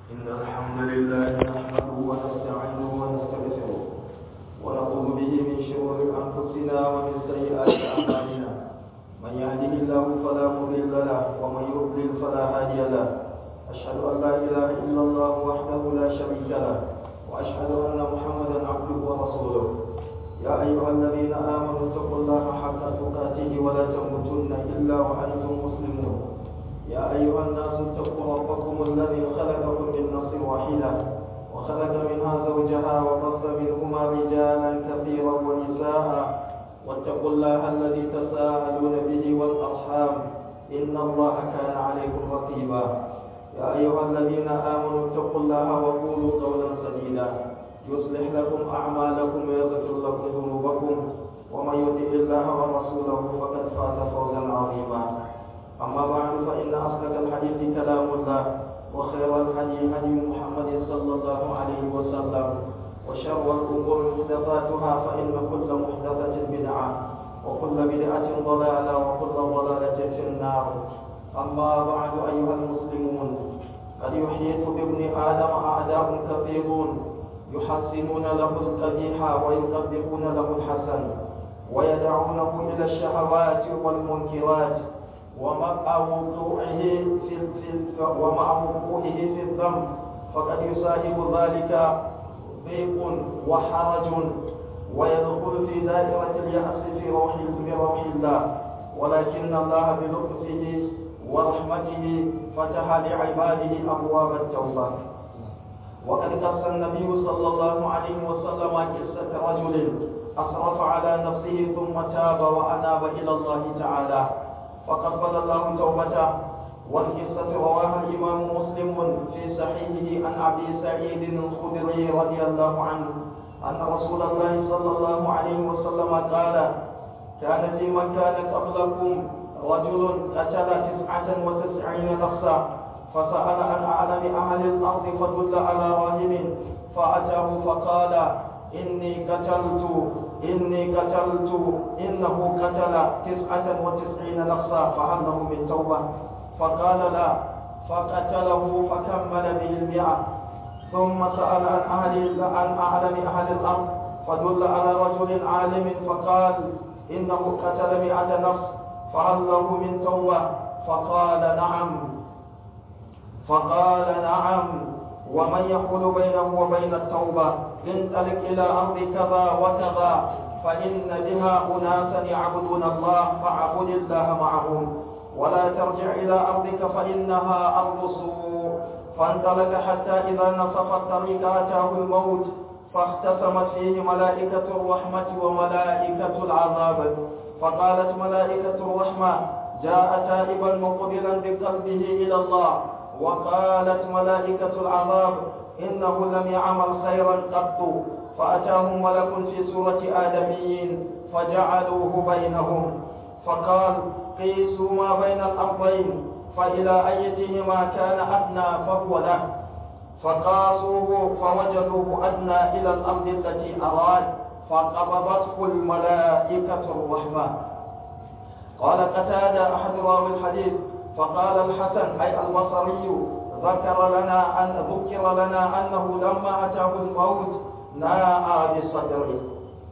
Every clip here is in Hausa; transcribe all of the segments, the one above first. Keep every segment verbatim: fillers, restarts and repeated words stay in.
إن الحمد لله نحمده ونستعينه ونستغفره ونعوذ به من شرور أنفسنا ومن سيئات أعمالنا. من يهده الله فلا مضل له ومن يضلل فلا هادي له. أشهد أن لا إله إلا الله وحده لا شريك له وأشهد أن محمدا عبده ورسوله. يا أيها الذين آمنوا اتقوا الله حق تقاته ولا تموتن إلا وأنتم مسلمون. يا أيها الناس اتقوا ربكم الذي خلقكم من نفس واحدة وخلق منها زوجها وبث منهما رجالا كثيرا ونساء واتقوا الله الذي تساءلون به والأرحام إن الله كان عليكم رقيبا. يا أيها الذين آمنوا اتقوا الله وقولوا قولا سديدا يصلح لكم أعمالكم ويغفر لكم ذنوبكم ومن يطع الله ورسوله فقد فاز فوزا عظيما. أما بعد فإن أصدق الحديث كلام الله وخير الهدي هدي محمد صلى الله عليه وسلم وشر الأمور محدثاتها فإن كل محدثة بدعة وكل بدعة ضلالة وكل ضلالة في النار. أما بعد أيها المسلمون، قد يحيط بابن آدم أعداء كثيرون يحسنون له القبيح ويقبحون له الحسن ويدعونه إلى الشهوات والمنكرات ومع وقوعه في ومع وقوعه في الذنب فقد يصاحب ذلك ضيق وحرج ويدخل في دائرة اليأس في روح بروح الله، ولكن الله بلطفه ورحمته فتح لعباده أبواب التوبة. وقد قص النبي صلى الله عليه وسلم قصة رجل أسرف على نفسه ثم تاب وأناب إلى الله تعالى فقبل الله توبته. والقصة رواها الإمام مسلم في صحيحه عن أبي سعيد الخدري رضي الله عنه أن رسول الله صلى الله عليه وسلم قال: كان في من كان قبلكم رجل قتل تسعة وتسعين نفسا فسأل عن أعلم أهل الأرض فدل على راهب فأتاه فقال: إني قتلت إني قتلت إنه قتل تسعة وتسعين نفسا فهل له من توبة؟ فقال: لا. فقتله فكمل به المئة. ثم سأل عن أهل عن أعلم أهل الأرض فدل على رجل عالم فقال: إنه قتل مئة نفس فهل له من توبة؟ فقال: نعم. فقال: نعم. ومن يحول بينه وبين التوبة؟ انطلق إلى أرض كذا وكذا فإن بها أناسا يعبدون الله فاعبد الله معهم ولا ترجع إلى أرضك فإنها أرض سوء. فانطلق حتى إذا نصف الطريق أتاه الموت فاختصمت فيه ملائكة الرحمة وملائكة العذاب. فقالت ملائكة الرحمة: جاء تائبا مقبلا بقلبه إلى الله. وقالت ملائكة العذاب: إنه لم يعمل خيرا قط. فأتاهم ملك في سورة آدميين فجعلوه بينهم فقال: قيسوا ما بين الأرضين فإلى أيتهما كان أدنى فهو له. فقاسوه فوجدوه أدنى إلى الأرض التي أراد فقبضته الملائكة الرحمة. قال قتادة أحد راوي الحديث: فقال الحسن أي البصري: ذكر لنا أن ذكر لنا أنه لما أتاه الموت ناء بصدره.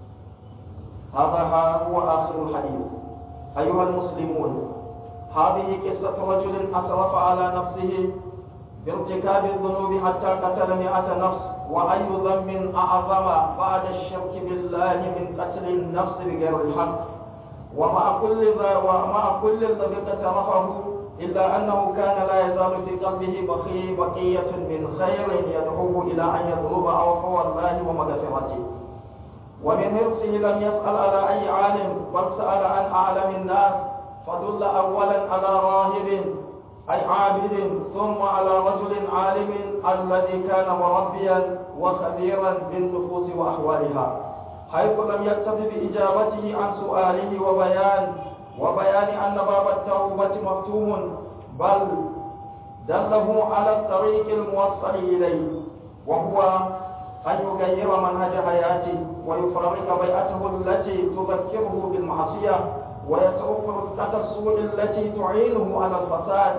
هذا هو آخر الحديث. أيها المسلمون، هذه قصة رجل أسرف على نفسه بارتكاب الذنوب حتى قتل مئة نفس، وأي ذنب أعظم بعد الشرك بالله من قتل النفس بغير الحق. ومع كل ذا ومع كل الذي اقترفه إلا أنه كان لا يزال في قلبه بقي بقية من خير يدعوه إلى أن يطلب عفو الله ومغفرته. ومن حرصه لم يسأل على أي عالم بل سأل عن أعلم الناس فدل أولا على راهب أي عابد ثم على رجل عالم الذي كان مربيا وخبيرا بالنفوس وأحوالها، حيث لم يكتف بإجابته عن سؤاله وبيان وبيان أن باب التوبة مفتوح، بل دله على الطريق الموصل إليه، وهو أن يغير منهج حياته ويفرق بيئته التي تذكره بالمعصية ويترك رفقة السوء التي تعينه على الفساد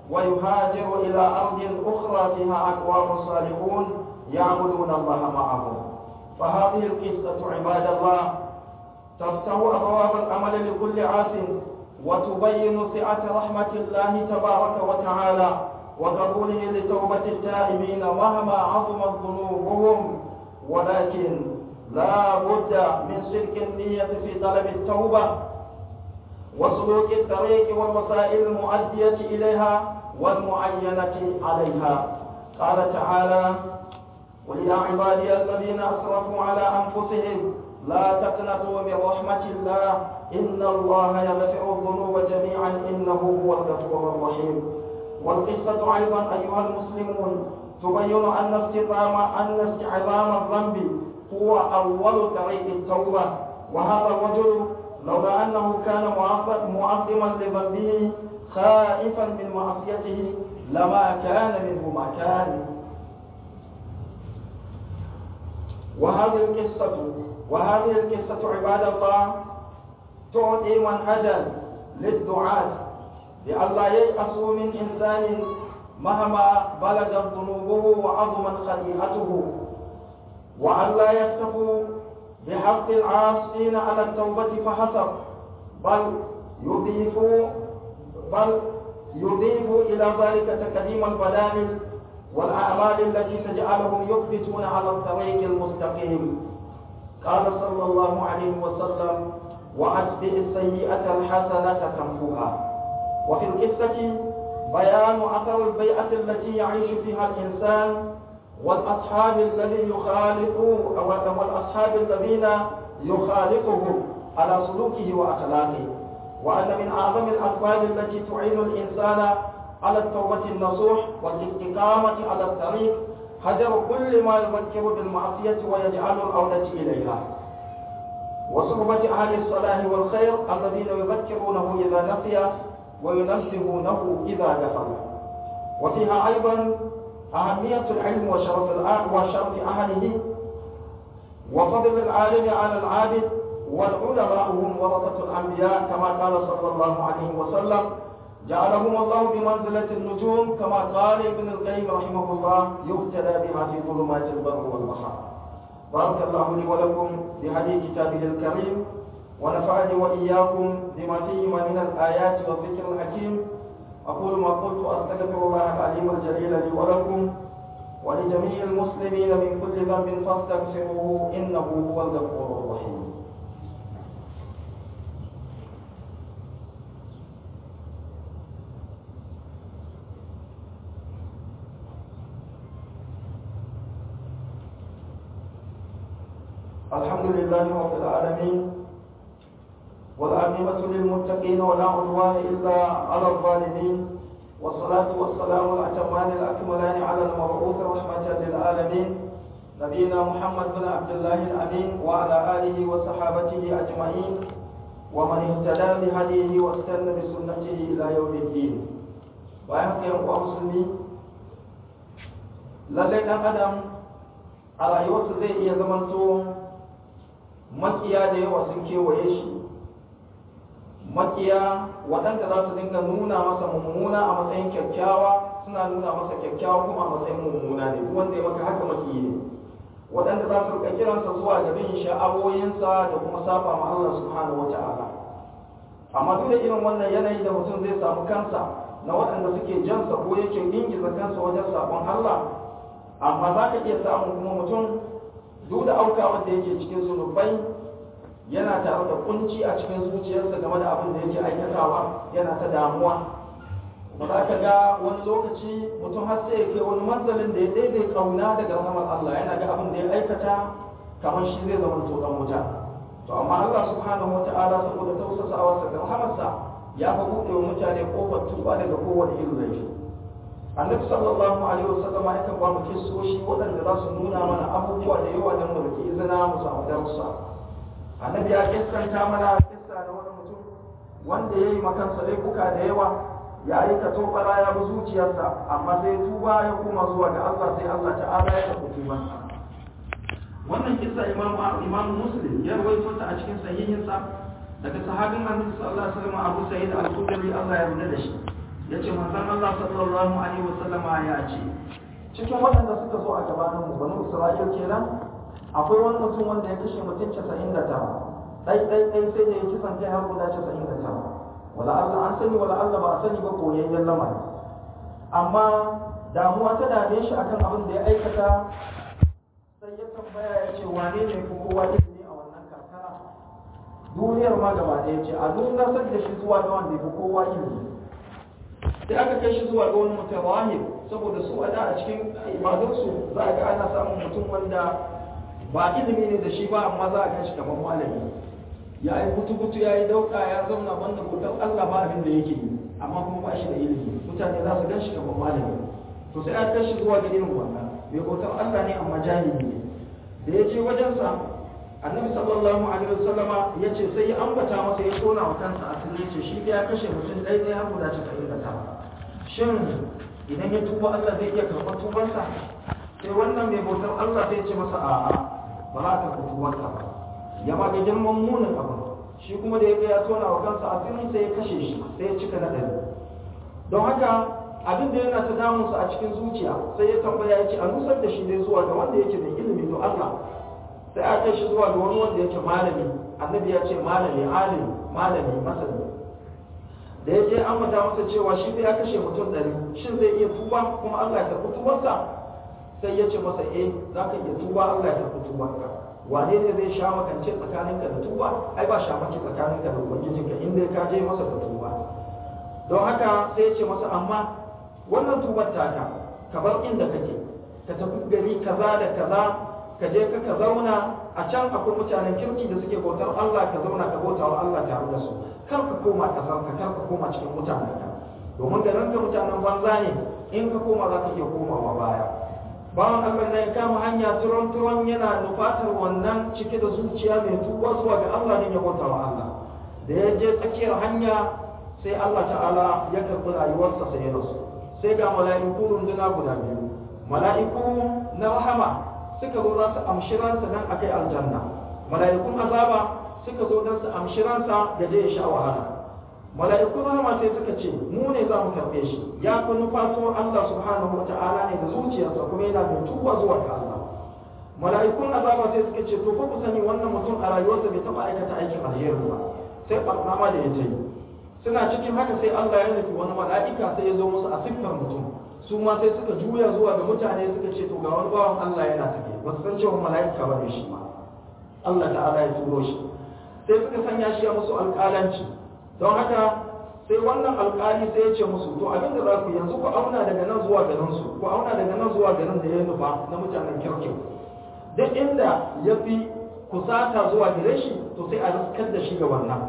ويهاجر إلى أرض أخرى فيها أقوام صالحون يعبدون الله معهم. فهذه القصة عباد الله تفتح أبواب الأمل لكل عاص، وتبين سعة رحمة الله تبارك وتعالى وقبوله لتوبة التائبين مهما عظمت ذنوبهم. ولكن لا بد من صدق النية في طلب التوبة وسلوك الطريق والوسائل المؤدية إليها والمعينة عليها. قال تعالى: قل يا عبادي الذين أسرفوا على أنفسهم لا تقنطوا من رحمة الله إن الله يغفر الذنوب جميعا إنه هو الغفور الرحيم. والقصة أيضا أيها المسلمون تبين أن استعظام أن استعظام الذنب هو أول طريق التوبة. وهذا الرجل لولا أنه كان معظما لذنبه خائفا من معصيته لما كان منه ما كان. وهذه القصة وهذه القصة عباد الله تعطي منهجا للدعاة لئلا ييأسوا من إنسان مهما بلغت ذنوبه وعظمت خطيئته، وألا يكتفوا بحق العاصين على التوبة فحسب، بل يضيفوا بل يضيفوا إلى ذلك تقديم البدائل والأعمال التي تجعلهم يثبتون على الطريق المستقيم. قال صلى الله عليه وسلم: وأتبع السيئة الحسنة تمحوها. وفي القصة بيان أثر البيئة التي يعيش فيها الإنسان والأصحاب الذين يخالطوا والأصحاب الذين يخالطه على سلوكه وأخلاقه، وأن من أعظم الأسباب التي تعين الإنسان على التوبة النصوح والاستقامة على الطريق هجر كل ما يذكر بالمعصية ويجعل العودة إليها، وصحبة أهل الصلاح والخير الذين يذكرونه إذا نسي وينبهونه إذا غفل. وفيها أيضا أهمية العلم وشرف وشرف أهله وفضل العالم على العابد، والعلماء هم ورثة الأنبياء كما قال صلى الله عليه وسلم: جعلهم الله بمنزلة النجوم، كما قال ابن القيم رحمه الله: يهتدى بها في ظلمات البر والبحر. بارك الله لي ولكم بهدي كتابه الكريم، ونفعني وإياكم بما فيهما من الآيات والذكر الحكيم. أقول ما قلت وأستغفر الله العليم الجليل لي ولكم ولجميع المسلمين من كل ذنب فاستغفروه إنه هو الغفور الرحيم. الحمد لله رب العالمين، والعاقبة للمتقين ولا عدوان إلا على الظالمين، والصلاة والسلام الأتمان الأكملان على المبعوث رحمة للعالمين نبينا محمد بن عبد الله الأمين وعلى آله وصحابته أجمعين ومن اهتدى بهديه واستنى بسنته إلى يوم الدين. وأيها الأخوة المسلمين، lallai ɗan adam a rayuwarsa zai iya zamanto makiya da yawa sun kewaye shi, makiya waɗanda za su dinga nuna masa mummuna a matsayin kyakkyawa, suna nuna masa kyakkyawa kuma a matsayin mummuna ne, duk wanda ya maka haka makiyi ne, waɗanda za su rika kiransa zuwa ga bin sha'awoyinsa da kuma saba ma Allah subhanahu wata'ala. Amma duk da irin wannan yanayi da mutum zai samu kansa na waɗanda suke jansa ko yake ingiza kansa wajen sabon Allah, amma za ka iya samun kuma mutum duk da aukawa da yake cikin zunubai yana tare da kunci a cikin zuciyarsa game da abin da yake aikatawa, yana ta damuwa. Ba za ka ga wani lokaci mutum har sai ya kai wani manzalin da ya daidai kauna daga rahamar Allah, yana ga abin da ya aikata kamar shi zai zama to dan wuta. To amma Allah subhanahu wata'ala saboda tausasawarsa da rahamarsa ya fa buɗe wa mutane kofar tuba daga kowane irin laifi. Annabi sallallahu alaihi wasallam ya kan ba mu kissoshi waɗanda za su nuna mana abubuwa da yawa don mu rike izina mu samu darussa. Annabi ya kissanta mana kissa da wani mutum wanda ya yi makansa laifuka da yawa, ya yi katobara ya bi zuciyarsa, amma sai tuba ya koma zuwa ga Allah, sai Allah ta'ala ya karɓi tubansa. Wannan kissa imam imam Muslim ya rawaito ta a cikin sahihinsa daga sahabin Annabi sallallahu alaihi wasallam Abu Sa'id al-Khudri Allah ya yarda da shi. yace manzon Allah sallallahu alaihi wasallama ya ce cikin waɗanda suka zo a gabanin mu banu Isra'il kenan akwai wani mutum wanda ya kashe mutum casa'in da tara dai dai dai sai da ya kisan kai har guda casa'in da tara wala Allah an sani wala Allah ba a sani ba koyayyen lamari amma damuwa ta dame shi akan abin da ya aikata sai ya tambaya ya ce wane ne ko kowa ilimi a wannan karkara duniyar ma gaba ɗaya ce a nuna da shi zuwa ga wanda ya fi kowa ilimi sai aka kai shi zuwa ga wani mutum rahib saboda su a da a cikin ibadunsu za a ga ana samun mutum wanda ba ilimi ne da shi ba amma za a gan shi kamar malami ya yi kutu-kutu ya yi dauka ya zauna banda bautar Allah ba abin da yake yi amma kuma ba shi da ilimi mutane za su gan shi kamar malami to sai aka kai shi zuwa ga irin wannan mai bautar Allah ne amma jahili ne da ya je wajensa annabi sallallahu alaihi wasallama ya ce sai ya ambata masa ya tona wa kansa asiri ce shi ya kashe mutum ɗaya ɗaya har guda casa'in da tara shin idan ya tuba Allah zai iya karɓar tubarsa sai wannan mai bautar Allah sai ce masa a'a ba za ka karɓi tubarsa ba ya ma ga girman munin abu shi kuma da ya ga ya tona wa kansa asirin sai ya kashe shi sai ya cika na ɗari don haka abin da yana ta damunsa a cikin zuciya sai ya tambaya ya ce a nusar da shi ne zuwa ga wanda yake mai ilimi don Allah sai a kai shi zuwa ga wani wanda yake malami annabi ya ce malami alim malami masani da ya je an mata masa cewa shi ya kashe mutum ɗari shin zai iya tuba kuma Allah ya karɓi tubarsa sai ya ce masa eh za ka iya tuba Allah ya karɓi tubarka wane ne zai sha makance tsakaninka da tuba ai ba sha maki tsakaninka da ubangijinka inda ka je masa da tuba don haka sai ya ce masa amma wannan tubar taka ka bar inda kake ka tafi gari kaza da kaza ka je ka ka zauna a can akwai mutanen kirki da suke bautar Allah ka zauna ka bauta wa Allah tare da su kar ka koma kasar ka kar ka koma cikin mutanen ka domin da ranka mutanen banza ne in ka koma za ka iya komawa baya bawan Allah ne ya kama hanya turon turon yana nufatar wannan cike da zuciya mai tuba zuwa ga Allah ne ya bauta wa Allah da ya je tsakiyar hanya sai Allah ta'ala ya karɓi rayuwarsa sai ya rasu sai ga mala'iku runduna guda biyu mala'iku na rahama suka zo za su amshi ransa nan a kai aljanna mala'ikun azaba suka zo don su amshi ransa da je ya sha wahala mala'ikun rahama sai suka ce mu ne za mu karɓe shi ya fi nufato Allah subhanahu wa ta'ala ne da zuciyarsa kuma yana mai tuba zuwa ga Allah mala'ikun azaba sai suka ce to ko ku sani wannan mutum a rayuwarsa bai taɓa aikata aikin alheri ba sai ɓarna ma da ya ta yi suna cikin haka sai Allah ya nufi wani mala'ika sai ya zo musu a siffar mutum su ma sai suka juya zuwa ga mutane suka ce to ga wani bawan Allah yana tafe ba su san cewa mala'ika ba ne shi ma Allah ta'ala ya turo shi sai suka sanya shi a musu alƙalanci don haka sai wannan alƙali sai ya ce musu to abin da za ku yanzu ku auna daga nan zuwa garin su ku auna daga nan zuwa garin da ya nufa na mutanen kirkin duk inda ya fi kusata zuwa gare shi to sai a riskar da shi ga wannan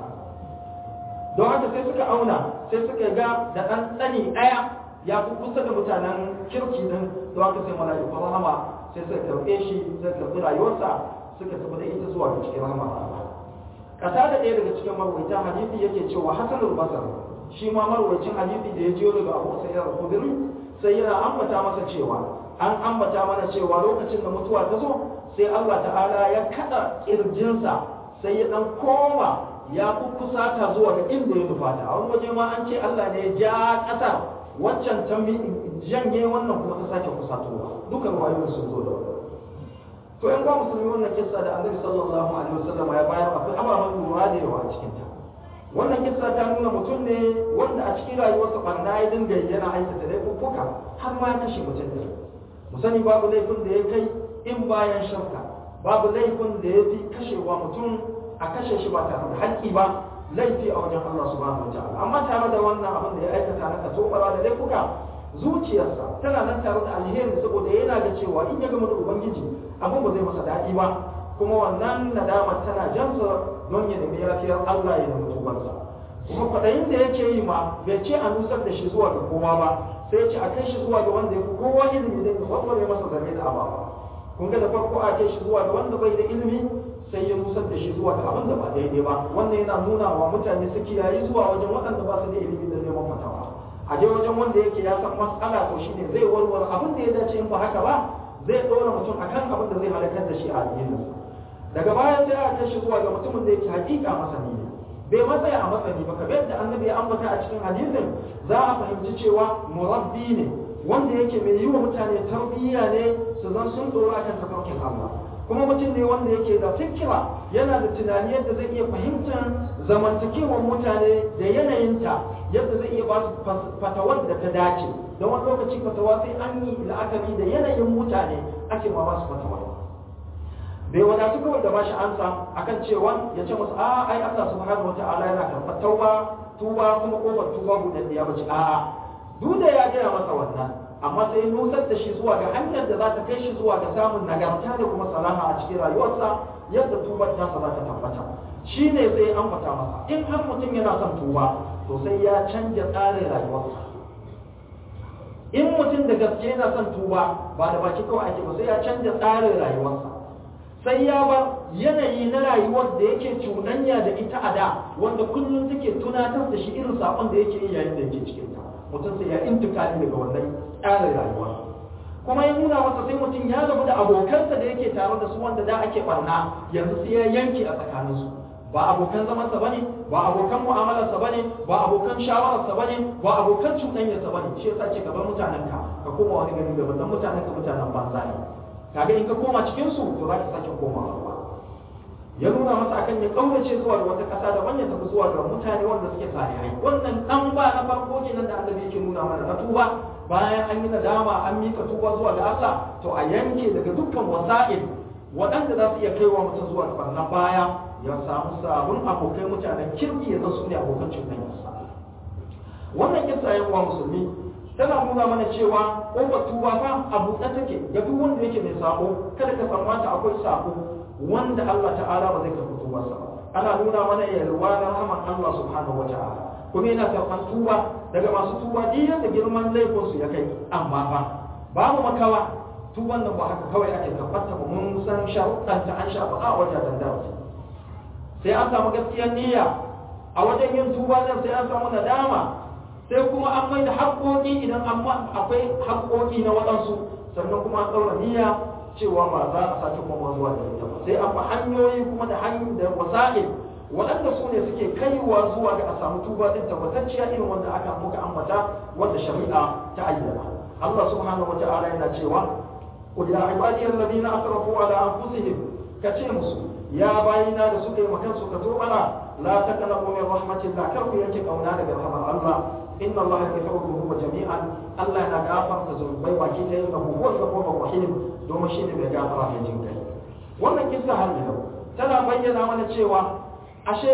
don haka sai suka auna sai suka ga da ɗan tsani ɗaya ya fi kusa da mutanen kirki din don haka sai mala'ikun rahama sai suka karɓe shi suka karɓi rayuwarsa suka tafi da ita zuwa ga cikin rahama kasa da ɗaya daga cikin marwaita hadisi yake cewa hasanul basar shi ma marwacin hadisi da ya jiyo daga abu sayyid al-khudri sai yana ambata masa cewa an ambata mana cewa lokacin da mutuwa ta zo sai Allah ta'ala ya kada kirjinsa sai ya dan koma ya fi kusata zuwa ga inda ya nufata a wani waje ma an ce Allah ne ya ja ƙasa waccan ta janye wannan kuma ta sake kusatowa dukan wayoyin sun zo da wannan to yan ga musulmi wannan kissa da Annabi sallallahu alaihi wasallam ya bayar akwai ababen lura da yawa a cikin ta wannan kissa ta nuna mutum ne wanda a cikin rayuwarsa barna ya dinga yana aikata laifuka har ma ya kashe mutum ne mu sani babu laifin da ya kai in bayan shirka babu laifin da ya fi kashewa mutum a kashe shi ba tare da haƙƙi ba laifi a wajen Allah subhanahu wataala amma tare da wannan abin da ya aikata na katobara da laifuka zuciyarsa tana nan tare da alheri saboda yana da cewa in ya gama da ubangiji abin ba zai masa daɗi ba kuma wannan nadamar tana jansa don ya nemi yafiyar Allah ya nemi tubarsa kuma kwaɗayin da yake yi ma bai ce a nusar da shi zuwa ga kowa ba sai ce a kai shi zuwa ga wanda ya fi kowa ilimi zai warware masa zare da ababa kun ga da farko a kai shi zuwa ga wanda bai da ilimi sai ya nusar da shi zuwa ga abin da ba daidai ba wannan yana nuna wa mutane su kiyaye zuwa wajen waɗanda ba su da ilimi da neman fatawa a je wajen wanda yake ya san mas'ala to shine zai warware abin da ya dace in ba haka ba zai ɗora mutum akan abin da zai halakar da shi a addininsa daga baya sai a kai shi zuwa ga mutumin da yake hakika masani ne bai matsaya a matsani ba, kamar yadda annabi ya ambata a cikin hadisin za a fahimci cewa murabbi ne wanda yake mai yi wa mutane tarbiyya ne su zan sun tsoro akan tafarkin Allah, kuma mutum ne wanda yake da fikira, yana da tunani yadda zai iya fahimtar zamantakewar mutane da yanayinta, yadda zai iya ba su fatawar da ta dace. Da wani lokaci fatawa sai an yi la'akari da yanayin mutane ake ma ba su fatawa. Bai wadatu kawai da ba shi ansa akan cewa ya ce musu a ai Allah subhanahu wata'ala yana karɓar tauba tuba kuma kofar tuba buɗaɗɗiya ba ce a'a, duk da ya gaya masa wannan amma sai nusar da shi zuwa ga hanyar da za ta kai shi zuwa ga samun nagarta da kuma salaha a cikin rayuwarsa yadda tubar tasa za ta tabbata. Shi ne sai an fata masa in har mutum yana son tuba to sai ya canja tsarin rayuwarsa. In mutum da gaske yana son tuba ba da baki kawai ake ba, sai ya canja tsarin rayuwarsa, sai ya bar yanayi na rayuwar da yake cuɗanya da ita a da wanda kullum take tunatar da shi irin saƙon da yake yi yayin da yake cikin ta. Mutum sai ya intikali daga wannan tsarin rayuwa, kuma ya nuna masa sai mutum ya rabu da abokansa da yake tare da su wanda da ake barna yanzu sai ya yanke a tsakaninsu. Ba abokan zamansa bane, ba abokan mu'amalarsa bane, ba abokan shawararsa bane, ba abokan cuɗanyarsa bane. Shi yasa ce ka bar mutanenka ka koma wani gari daban, dan mutanen ka mutanen banza ne. Kaga in ka koma cikin su to za ka sake komawa ba. Ya nuna masa akan ya kaurace zuwa ga wata ƙasa daban ya tafi zuwa ga mutane wanda suke salihai. Wannan dan ba na farko kenan da annabi yake nuna mana na tuba, bayan an yi nadama an mika tuba zuwa ga Allah to a yanke daga dukkan wasa'il waɗanda za su iya kaiwa mutum zuwa ga barna baya, ya samu sabon abokai mutanen kirki ya zan su ne abokan cuɗanyarsa. Wannan kissa yan uwa musulmi tana nuna mana cewa ƙofar tuba fa a buɗe take ga duk wanda yake mai sako. Kada ka tsammata akwai sako wanda Allah ta'ala ba zai karɓi tubarsa ba. Ana nuna mana yalwa na rahman Allah subhanahu wa ta'ala, kuma yana karɓar tuba daga masu tuba duk yadda girman laifinsu ya kai. Amma fa babu makawa tuban nan ba haka kawai ake karɓar ta ba, mun san sharuɗanta an sha faɗa a wajen dawa. Sai an samu gaskiyar niyya a wajen yin tuba nan, sai an samu nadama, sai kuma an mai da haƙoƙi idan akwai haƙoƙi na waɗansu, sannan kuma an ɗaura niyya cewa ba za a sake koma zuwa da ita ba. Sai an ba hanyoyi kuma da hanyoyi da wasa'il waɗanda su ne suke kaiwa zuwa ga a samu tuba ɗin tabbatacciya irin wanda aka muka ambata wanda shari'a ta ayyana. Allah subhanahu wa ta'ala yana cewa qul ya ibadiyal ladina asrafu ala anfusihim, kace musu ya bayina da suka yi makan suka zo ana la taqnatu min rahmatillah, kar ku yanke kauna daga rahmar Allah. Inna Allah yaghfiru dhunuba jami'an, Allah yana gafarta zunubai baki ɗaya, innahu huwal ghafurur rahim, domin shi ne mai gafara mai jin kai. Wannan kissa har yau tana bayyana mana cewa ashe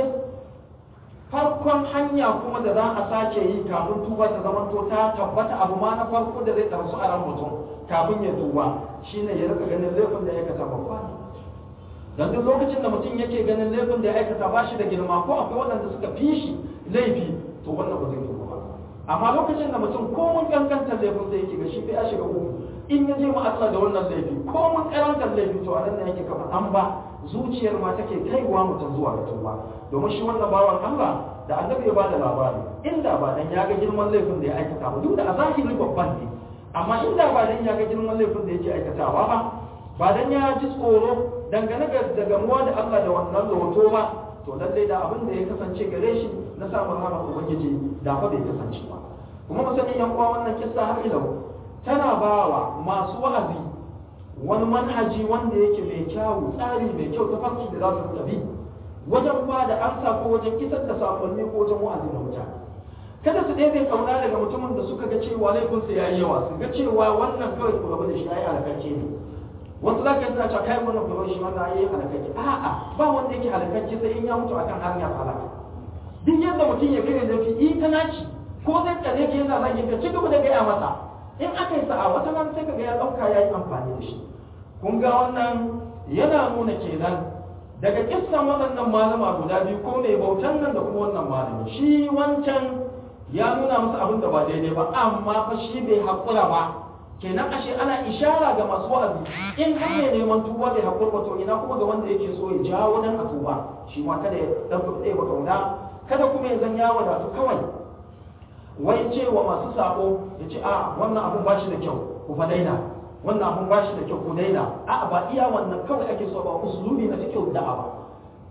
farkon hanya kuma da za a sake yi kafin tuba ta zamanto ta tabbata, abu ma na farko da zai tarsu a ran mutum kafin ya tuba shine ya rika ganin laifin da ya aikata babba ne. Dan duk lokacin da mutum yake ganin laifin da ya aikata ba shi da girma, ko akwai waɗanda suka fi shi laifi, to wannan ba zai tuba ba. Amma lokacin da mutum ko mun kankanta laifin da yake ga shi ya shiga uku, in ya je ma Allah da wannan laifi ko mun karantar laifi, to a nan ne yake kafa an ba zuciyar ma take kaiwa mutum zuwa ga tuba. Domin shi wannan bawan Allah da annabi ya bada labari, inda ba dan ya ga girman laifin da ya aikata ba, duk da a zahiri babban ne, amma inda ba dan ya ga girman laifin da yake aikatawa ba, ba dan ya ji tsoro dangane da gamuwa da Allah da wannan loto ba, to lallai da abin da ya kasance gare shi na samun rahmar ubangiji da fa bai kasance ba. Kuma mu sani yan uwa, wannan kissa har ila tana bawa masu wa'azi wani manhaji wanda yake mai kyawu, tsari mai kyau, ta farki da za su tabi wajen ba da amsa ko wajen kisar da sakonni ko wajen wa'azi na mutane. Kada su ɗaya kauna daga mutumin da suka ga cewa laifinsa ya yi yawa, su ga cewa wannan kawai ku gaba da shi ya yi halakacce ne. Wasu za ka yi suna cewa kai wannan kuma shi wannan ya yi halakacce. A'a, ba wanda yake halakacce sai in ya mutu akan hanyar halaka. Duk yadda mutum ya gani zafi ita naci ko zai tsare ka yana zagin ka, ci gaba da gaya masa. In aka yi sa'a wata nan sai kaga ya ɗauka ya yi amfani da shi. Kun ga wannan yana nuna kenan daga kissan waɗannan malama guda biyu, ko mai bautan nan da kuma wannan malami, shi wancan ya nuna masa abin da ba daidai ba, amma fa shi bai haƙura ba. Kenan ashe ana ishara ga masu wa'azi, in har mai neman tuba bai haƙura ba, to ina kuma ga wanda yake so ya jawo dan a tuba, shi ma kada ya ɗan fi ba kauna, kada kuma ya zan ya wadatu kawai wai cewa masu sako ya ce a wannan abun ba shi da kyau ku fa daina, wannan abun ba shi da kyau ku daina. A ba iya wannan kawai ake so ba, usulubi na cikin da'awa.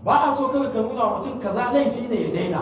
ba a so kawai ka nuna wa mutum kaza laifi ne ya daina,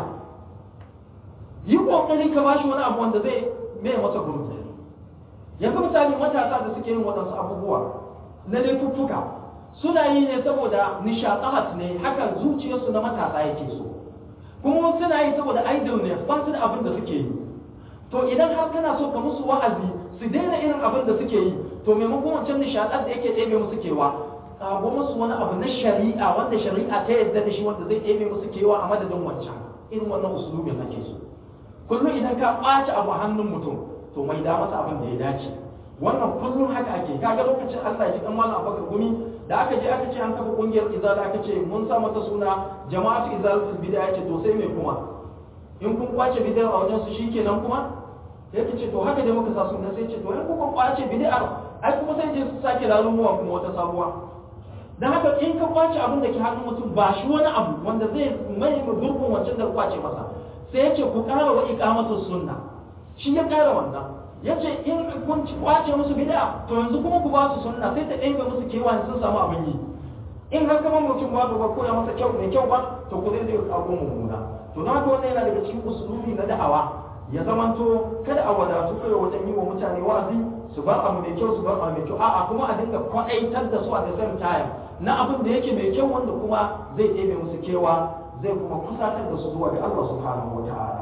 yi kokari ka bashi wani abu wanda zai mai masa gurbi. Yanzu misali matasa da suke yin waɗansu abubuwa na laifuffuka suna yi ne saboda nishaɗahat ne, hakan zuciyarsu na matasa yake so, kuma suna yi saboda idol ne, ba su da abin da suke yi. To idan har kana so ka musu wa'azi su daina irin abin da suke yi, to maimakon wancan nishaɗar da yake ɗebe musu kewa, kago musu wani abu na shari'a wanda shari'a ta yadda da shi wanda zai ɗebe musu kewa a madadin wancan. Irin wannan usulubin ake so. Kullum idan ka ɓaci abu hannun mutum to mai da masa abin da ya dace. Wannan kullum haka ake. Kaga lokacin Allah ya ji dan Malam Abubakar Gumi da aka je aka ce an kafa kungiyar izala, aka ce mun sa mata suna jama'atu izalatul bid'a, ce to sai me kuma in kun kwace bid'a a wajen su shikenan kuma sai ka ce to haka dai muka sa suna, sai ce to in kun kwace bid'a ai kuma sai je su sake lalumuwa kuma wata sabuwa. Dan haka in ka kwace abin da ke hannun mutum ba shi wani abu wanda zai mai gurbin wancan da kwace masa, sai ya ce ku ƙara wa iqamatus sunna, shi ya ƙara wannan. Ya ce in kun kwace musu bid'a to yanzu kuma ku ba su sunna, sai ta ɗaya musu kewa sun samu abin yi. In har kama mutum ba ba koya masa kyau mai kyau ba, to ku zai zai kago mummuna. To na ga wannan yana daga cikin usulubi na da'awa, ya zamanto kada a wadatu kai wajen yi wa mutane wa'azi su bar abu mai kyau su bar abu mai kyau, a'a kuma a dinga kwaɗaitar da su a da same time na abin da yake mai kyau wanda kuma zai ɗebe musu kewa, zai kuma kusatar da su zuwa ga Allah subhanahu wa ta'ala.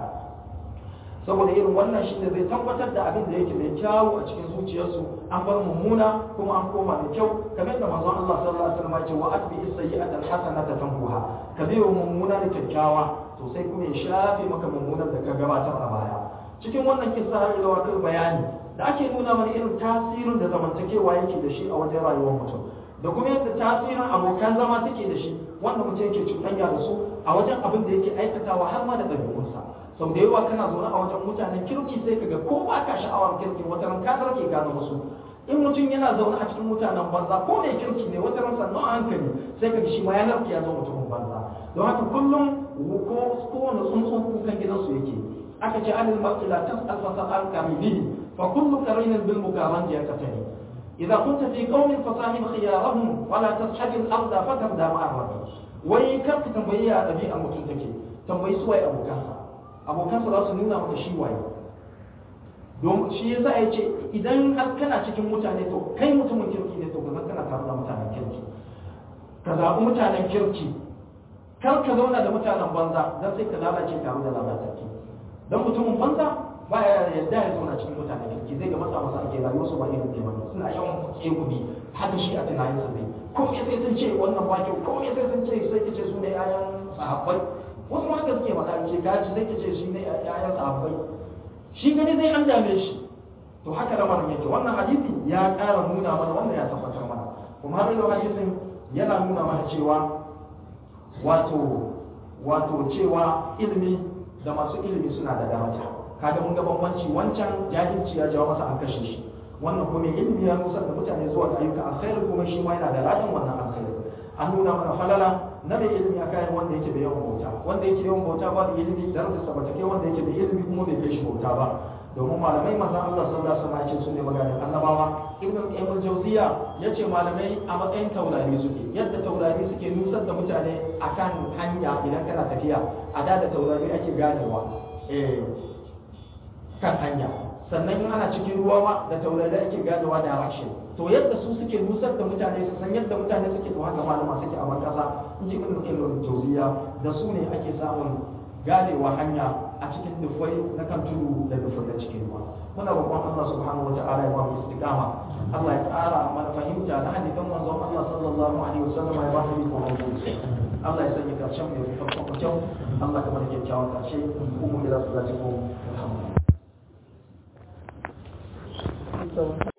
Saboda irin wannan shi ne zai tabbatar da abin da yake mai kyawu a cikin zuciyarsu, an bar mummuna kuma an koma mai kyau, kamar da manzon Allah sallallahu alaihi wasallam ya ce wa atbi as-sayyi'ata al-hasanata tamhuha, ka biyo mummuna da kyakkyawa to sai kuma ya shafe maka mummunan da ka gabatar a baya. Cikin wannan kissa har ila wakil bayani da ake nuna mana irin tasirin da zamantakewa yake da shi a wajen rayuwar mutum, da kuma yadda tasirin abokan zama take da shi wanda mutum yake cuɗanya da su a wajen abin da yake aikatawa har ma da ɗabi'unsa. Sau da yawa kana zaune a wajen mutanen kirki sai kaga ko ba ka sha'awar kirki wata ran ka tarke gano musu. In mutum yana zaune a cikin mutanen banza ko mai kirki ne wata ran sannan a hankali sai kaga shi ma ya narke ya zo mutumin banza. Don haka kullum ko kowane tsuntsun kukan gidansu yake. Aka ce anil maqila tas'al fa sa'al qaribihi fa kullu qarinin bil mukaran ya katani. Idza kunta fi qaumin fasahib khiyarahum wa la tashhad al arda fatabda ma'a. Wai kar ka tambayi ya dabi'a mutum take. Tambayi su wai abokansa. Abokansa za su nuna maka shi waye. Don shi yasa ya ce idan har kana cikin mutane to kai mutumin kirki ne to ka kana tare da mutanen kirki. Ka zaɓi mutanen kirki. Kar ka zauna da mutanen banza don sai ka lalace tare da lalatattu. Don mutumin banza ba ya yarda ya zauna cikin mutanen kirki, zai ga matsa masa ake rayuwar su ba irin ke bane, suna yawan tsegumi haka shi a tunanin sa ne. Ko me sai sun ce wannan ba kyau, ko me sai sun ce sai kace su ne ayan sahabbai. Wasu ma haka suke faɗa ce gaji sai kace shi ne ayan sahabbai. Shi gani zai an dame shi. To haka lamarin yake. Wannan hadisi ya ƙara nuna mana wannan ya tabbatar mana. Kuma har yau hadisin yana nuna mana cewa wato wato cewa ilimi da masu ilimi suna da daraja. Kaga mun ga bambanci, wancan jahilci ya jawo masa an kashe shi, wannan kuma ilimi ya nusar da mutane zuwa ga ayyukan alkhairi, kuma shi ma yana da ladan wannan alkhairi. An nuna mana falala na mai ilimi a kayan wanda yake da yawan bauta, wanda yake yawan bauta ba da ilimi darajarsa ba ta kai wanda yake da ilimi kuma bai kai shi bauta ba. Domin malamai manzon Allah sallallahu alaihi wasallam ya ce su ne maganin annabawa. Ibn Qayyim Jawziya ya ce malamai a matsayin taurari suke, yadda taurari suke nusar da mutane akan hanya idan kana tafiya, a da da taurari ake ganewa eh kan hanya. Sannan in ana cikin ruwa ma da taurari ake ganewa da direction. To yadda su suke nusar da mutane su san yadda mutane suke, to haka malama suke a makasa in ji Ibn Qayyim Jawziya, da su ne ake samun ganewa hanya a cikin dufai na kan tudu da dufai da cikin ruwa. Muna roƙon Allah subhanahu wata'ala ya ba mu istiqama, Allah ya ƙara mana fahimta na hadisan manzon Allah sallallahu alaihi wasallam, ya ba mu iko hankali. Allah ya sanya karshen mai farkon kyau, Allah ka mana kyakkyawan karshe, kuma ila salatikum alhamdulillah.